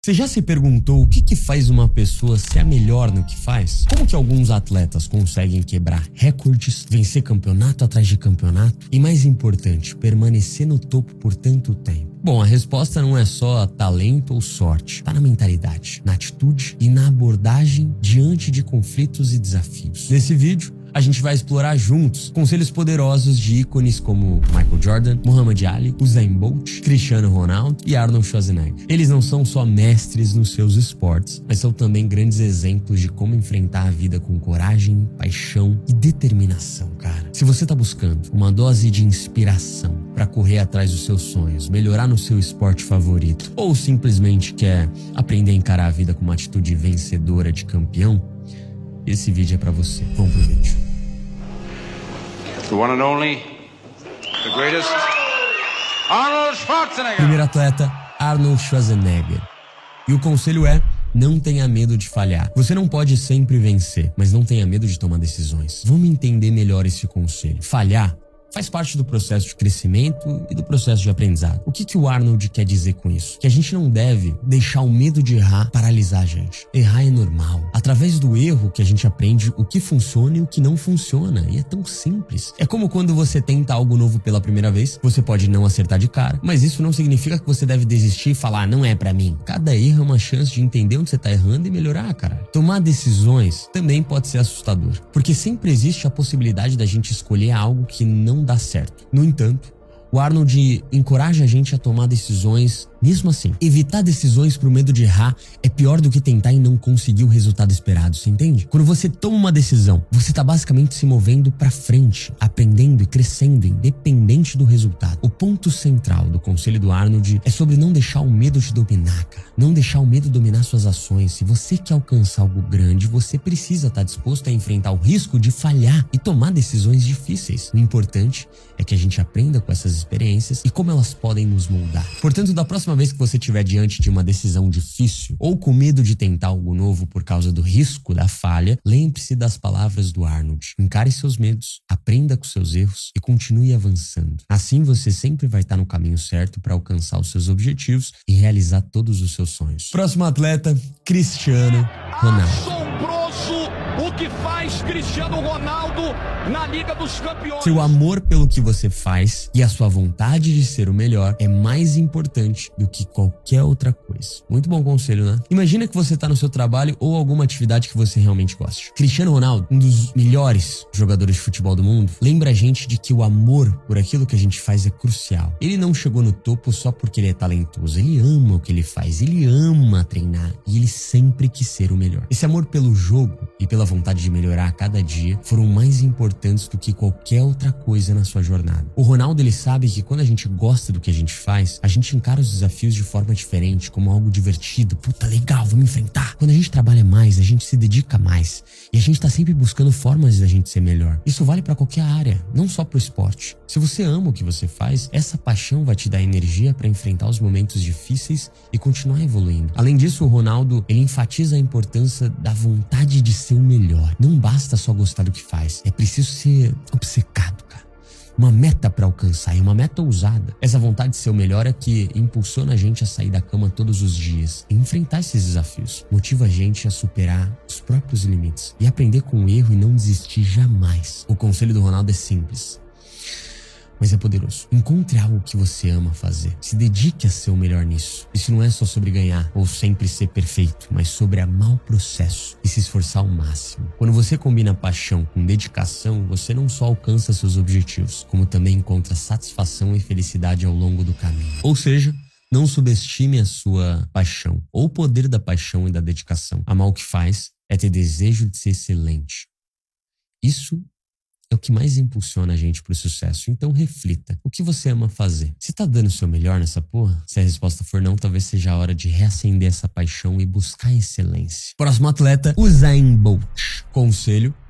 Você já se perguntou o que faz uma pessoa ser a melhor no que faz? Como que alguns atletas conseguem quebrar recordes, vencer campeonato atrás de campeonato e, mais importante, permanecer no topo por tanto tempo? Bom, a resposta não é só talento ou sorte, tá na mentalidade, na atitude e na abordagem diante de conflitos e desafios. Nesse vídeo, a gente vai explorar juntos conselhos poderosos de ícones como Michael Jordan, Muhammad Ali, Usain Bolt, Cristiano Ronaldo e Arnold Schwarzenegger. Eles não são só mestres nos seus esportes, mas são também grandes exemplos de como enfrentar a vida com coragem, paixão e determinação, cara. Se você tá buscando uma dose de inspiração para correr atrás dos seus sonhos, melhorar no seu esporte favorito, ou simplesmente quer aprender a encarar a vida com uma atitude vencedora de campeão, esse vídeo é pra você. Vamos pro vídeo. The one and only, the greatest, Arnold Schwarzenegger. Primeiro atleta, Arnold Schwarzenegger. E o conselho é: não tenha medo de falhar. Você não pode sempre vencer, mas não tenha medo de tomar decisões. Vamos entender melhor esse conselho. Falhar faz parte do processo de crescimento e do processo de aprendizado. O que o Arnold quer dizer com isso? Que a gente não deve deixar o medo de errar paralisar a gente. Errar é normal. Através do erro que a gente aprende o que funciona e o que não funciona. E é tão simples. É como quando você tenta algo novo pela primeira vez. Você pode não acertar de cara, mas isso não significa que você deve desistir e falar, não é pra mim. Cada erro é uma chance de entender onde você tá errando e melhorar, cara. Tomar decisões também pode ser assustador, porque sempre existe a possibilidade da gente escolher algo que não dá certo. No entanto, o Arnold encoraja a gente a tomar decisões mesmo assim. Evitar decisões por medo de errar é pior do que tentar e não conseguir o resultado esperado, você entende? Quando você toma uma decisão, você tá basicamente se movendo pra frente, aprendendo e crescendo, independente do resultado. O ponto central do conselho do Arnold é sobre não deixar o medo te dominar, cara. Não deixar o medo dominar suas ações. Se você quer alcançar algo grande, você precisa estar disposto a enfrentar o risco de falhar e tomar decisões difíceis. O importante é que a gente aprenda com essas experiências e como elas podem nos moldar. Portanto, da próxima vez que você estiver diante de uma decisão difícil ou com medo de tentar algo novo por causa do risco da falha, lembre-se das palavras do Arnold. Encare seus medos, aprenda com seus erros e continue avançando. Assim você sempre vai estar no caminho certo para alcançar os seus objetivos e realizar todos os seus sonhos. Próximo atleta, Cristiano Ronaldo. Assombroso o que faz Cristiano Ronaldo na Liga dos Campeões. Seu amor pelo que você faz e a sua vontade de ser o melhor é mais importante do que qualquer outra coisa. Muito bom conselho, né? Imagina que você tá no seu trabalho ou alguma atividade que você realmente goste. Cristiano Ronaldo, um dos melhores jogadores de futebol do mundo, lembra a gente de que o amor por aquilo que a gente faz é crucial. Ele não chegou no topo só porque ele é talentoso. Ele ama o que ele faz, ele ama treinar e ele sempre quis ser o melhor. Esse amor pelo jogo e pela vontade de melhorar a cada dia foram mais importantes do que qualquer outra coisa na sua jornada. O Ronaldo, ele sabe que quando a gente gosta do que a gente faz, a gente encara os desafios de forma diferente, como algo divertido. Puta, legal, vamos enfrentar. Quando a gente trabalha mais, a gente se dedica mais e a gente tá sempre buscando formas da gente ser melhor. Isso vale pra qualquer área, não só pro esporte. Se você ama o que você faz, essa paixão vai te dar energia pra enfrentar os momentos difíceis e continuar evoluindo. Além disso, o Ronaldo, ele enfatiza a importância da vontade de ser o melhor. Não basta só gostar do que faz, é preciso ser obcecado, cara. Uma meta pra alcançar e uma meta ousada. Essa vontade de ser o melhor é que impulsiona a gente a sair da cama todos os dias e enfrentar esses desafios. Motiva a gente a superar os próprios limites e aprender com o erro e não desistir jamais. O conselho do Ronaldo é simples, mas é poderoso. Encontre algo que você ama fazer. Se dedique a ser o melhor nisso. Isso não é só sobre ganhar ou sempre ser perfeito, mas sobre amar o processo e se esforçar ao máximo. Quando você combina paixão com dedicação, você não só alcança seus objetivos, como também encontra satisfação e felicidade ao longo do caminho. Ou seja, não subestime a sua paixão ou o poder da paixão e da dedicação. Amar o que faz é ter desejo de ser excelente. Isso é o que mais impulsiona a gente pro sucesso. Então reflita. O que você ama fazer? Você tá dando o seu melhor nessa porra? Se a resposta for não, talvez seja a hora de reacender essa paixão e buscar excelência. Próximo atleta, Usain Bolt. Conselho: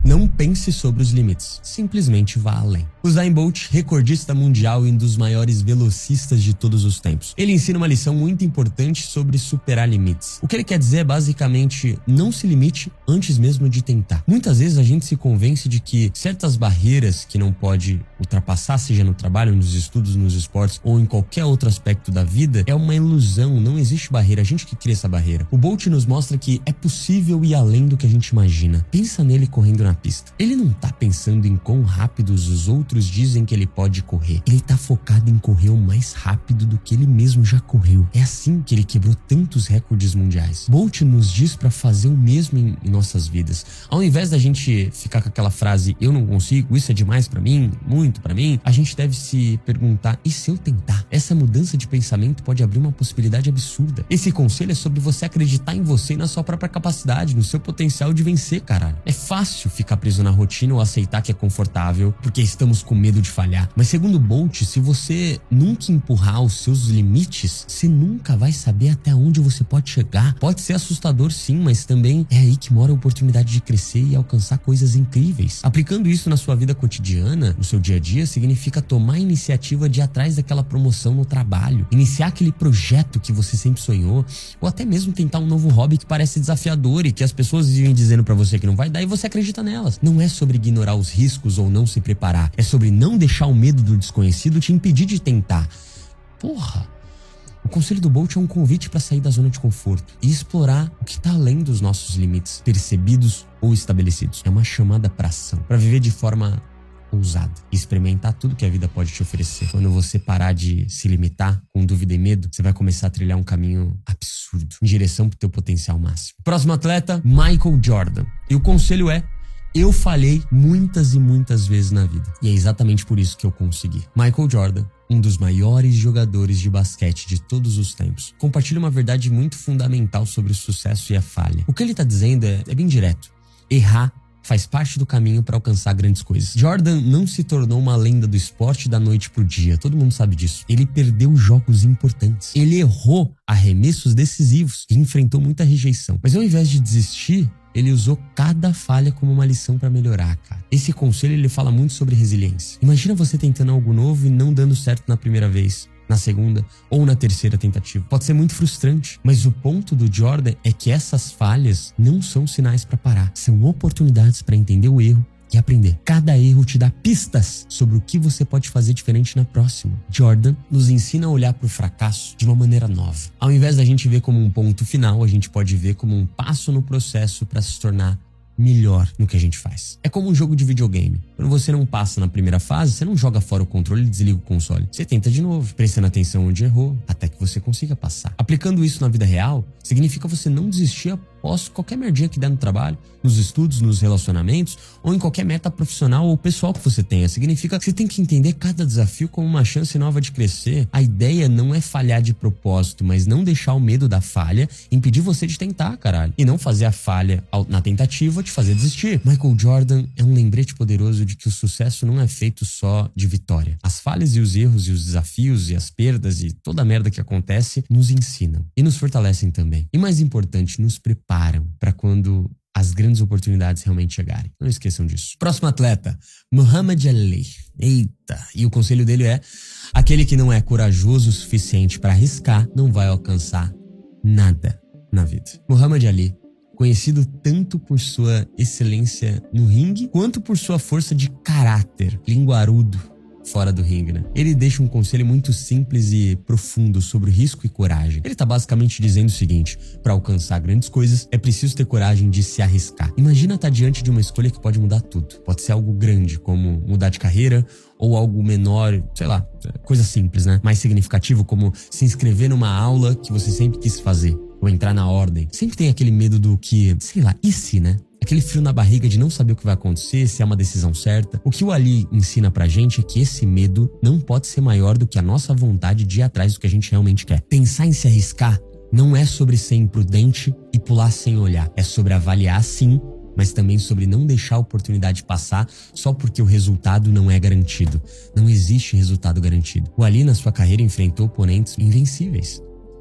Não pense sobre os limites, simplesmente vá além. Usain Bolt, recordista mundial e um dos maiores velocistas de todos os tempos. Ele ensina uma lição muito importante sobre superar limites. O que ele quer dizer é basicamente não se limite antes mesmo de tentar. Muitas vezes a gente se convence de que certas barreiras que não pode ultrapassar, seja no trabalho, nos estudos, nos esportes ou em qualquer outro aspecto da vida, é uma ilusão, não existe barreira, a gente que cria essa barreira. O Bolt nos mostra que é possível ir além do que a gente imagina. Pensa nele correndo na pista. Ele não tá pensando em quão rápidos os outros dizem que ele pode correr. Ele tá focado em correr o mais rápido do que ele mesmo já correu. É assim que ele quebrou tantos recordes mundiais. Bolt nos diz pra fazer o mesmo em nossas vidas. Ao invés da gente ficar com aquela frase, eu não consigo, isso é demais pra mim, muito pra mim, a gente deve se perguntar, e se eu tentar? Essa mudança de pensamento pode abrir uma possibilidade absurda. Esse conselho é sobre você acreditar em você e na sua própria capacidade, no seu potencial de vencer, caralho. É fácil ficar preso na rotina ou aceitar que é confortável, porque estamos com medo de falhar. Mas segundo Bolt, se você nunca empurrar os seus limites, você nunca vai saber até onde você pode chegar. Pode ser assustador sim, mas também é aí que mora a oportunidade de crescer e alcançar coisas incríveis. Aplicando isso na sua vida cotidiana, no seu dia a dia, significa tomar a iniciativa de ir atrás daquela promoção no trabalho, iniciar aquele projeto que você sempre sonhou, ou até mesmo tentar um novo hobby que parece desafiador e que as pessoas vivem dizendo pra você que não vai dar e você acredita nelas. Não é sobre ignorar os riscos ou não se preparar, é sobre não deixar o medo do desconhecido te impedir de tentar. Porra! O conselho do Bolt é um convite para sair da zona de conforto e explorar o que está além dos nossos limites, percebidos ou estabelecidos. É uma chamada para ação, para viver de forma ousada e experimentar tudo que a vida pode te oferecer. Quando você parar de se limitar com dúvida e medo, você vai começar a trilhar um caminho absurdo em direção pro teu potencial máximo. Próximo atleta, Michael Jordan. E o conselho é: eu falhei muitas e muitas vezes na vida. E é exatamente por isso que eu consegui. Michael Jordan, um dos maiores jogadores de basquete de todos os tempos, compartilha uma verdade muito fundamental sobre o sucesso e a falha. O que ele tá dizendo é bem direto. Errar faz parte do caminho para alcançar grandes coisas. Jordan não se tornou uma lenda do esporte da noite pro dia. Todo mundo sabe disso. Ele perdeu jogos importantes. Ele errou arremessos decisivos e enfrentou muita rejeição. Mas ao invés de desistir, ele usou cada falha como uma lição para melhorar, cara. Esse conselho, ele fala muito sobre resiliência. Imagina você tentando algo novo e não dando certo na primeira vez, na segunda ou na terceira tentativa. Pode ser muito frustrante, mas o ponto do Jordan é que essas falhas não são sinais para parar. São oportunidades para entender o erro e aprender. Cada erro te dá pistas sobre o que você pode fazer diferente na próxima. Jordan nos ensina a olhar para o fracasso de uma maneira nova. Ao invés da gente ver como um ponto final, a gente pode ver como um passo no processo para se tornar melhor no que a gente faz. É como um jogo de videogame. Quando você não passa na primeira fase, você não joga fora o controle e desliga o console. Você tenta de novo, prestando atenção onde errou, até que você consiga passar. Aplicando isso na vida real, significa você não desistir após qualquer merdinha que der no trabalho, nos estudos, nos relacionamentos, ou em qualquer meta profissional ou pessoal que você tenha. Significa que você tem que entender cada desafio como uma chance nova de crescer. A ideia não é falhar de propósito, mas não deixar o medo da falha impedir você de tentar, caralho. E não fazer a falha na tentativa te fazer desistir. Michael Jordan é um lembrete poderoso de que o sucesso não é feito só de vitória. As falhas e os erros e os desafios e as perdas e toda a merda que acontece nos ensinam e nos fortalecem também. E mais importante, nos preparam para quando as grandes oportunidades realmente chegarem. Não esqueçam disso. Próximo atleta, Muhammad Ali. Eita, e o conselho dele é: aquele que não é corajoso o suficiente para arriscar não vai alcançar nada na vida. Muhammad Ali, conhecido tanto por sua excelência no ringue, quanto por sua força de caráter, linguarudo fora do ringue, né? Ele deixa um conselho muito simples e profundo sobre risco e coragem. Ele tá basicamente dizendo o seguinte: para alcançar grandes coisas, é preciso ter coragem de se arriscar. Imagina estar diante de uma escolha que pode mudar tudo. Pode ser algo grande, como mudar de carreira, ou algo menor, sei lá, coisa simples, né? Mais significativo, como se inscrever numa aula que você sempre quis fazer, ou entrar na ordem. Sempre tem aquele medo do que, sei lá, e se, né? Aquele frio na barriga de não saber o que vai acontecer, se é uma decisão certa. O que o Ali ensina pra gente é que esse medo não pode ser maior do que a nossa vontade de ir atrás do que a gente realmente quer. Pensar em se arriscar não é sobre ser imprudente e pular sem olhar. É sobre avaliar sim, mas também sobre não deixar a oportunidade passar só porque o resultado não é garantido. Não existe resultado garantido. O Ali, na sua carreira, enfrentou oponentes invencíveis.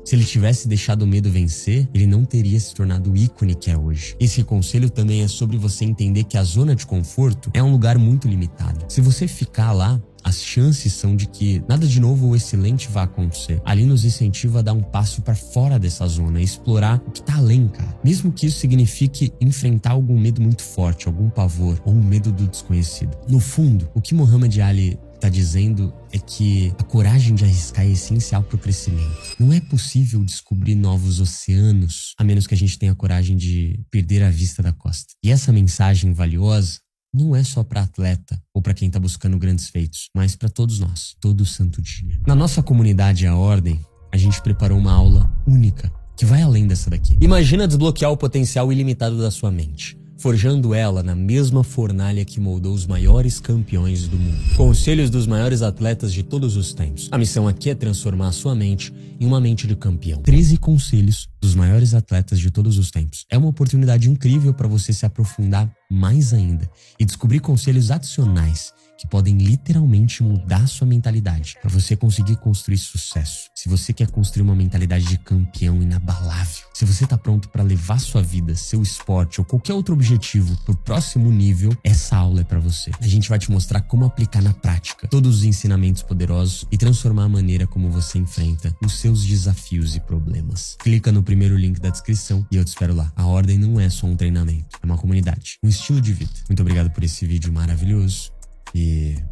Se ele tivesse deixado o medo vencer, ele não teria se tornado o ícone que é hoje. Esse conselho também é sobre você entender que a zona de conforto é um lugar muito limitado. Se você ficar lá, as chances são de que nada de novo ou excelente vai acontecer. Ali nos incentiva a dar um passo para fora dessa zona e explorar o que tá além, cara. Mesmo que isso signifique enfrentar algum medo muito forte, algum pavor ou um medo do desconhecido. No fundo, o que Muhammad Ali tá dizendo é que a coragem de arriscar é essencial para o crescimento. Não é possível descobrir novos oceanos a menos que a gente tenha a coragem de perder a vista da costa. E essa mensagem valiosa não é só para atleta ou para quem tá buscando grandes feitos, mas para todos nós, todo santo dia. Na nossa comunidade A Ordem, a gente preparou uma aula única que vai além dessa daqui. Imagina desbloquear o potencial ilimitado da sua mente, forjando ela na mesma fornalha que moldou os maiores campeões do mundo. Conselhos dos maiores atletas de todos os tempos. A missão aqui é transformar a sua mente em uma mente de campeão. 13 conselhos dos maiores atletas de todos os tempos. É uma oportunidade incrível para você se aprofundar mais ainda e descobrir conselhos adicionais que podem literalmente mudar sua mentalidade para você conseguir construir sucesso. Se você quer construir uma mentalidade de campeão inabalável, se você tá pronto para levar sua vida, seu esporte ou qualquer outro objetivo pro próximo nível, essa aula é para você. A gente vai te mostrar como aplicar na prática todos os ensinamentos poderosos e transformar a maneira como você enfrenta os seus desafios e problemas. Clica no primeiro link da descrição e eu te espero lá. A Ordem não é só um treinamento, é uma comunidade, um estilo de vida. Muito obrigado por esse vídeo maravilhoso e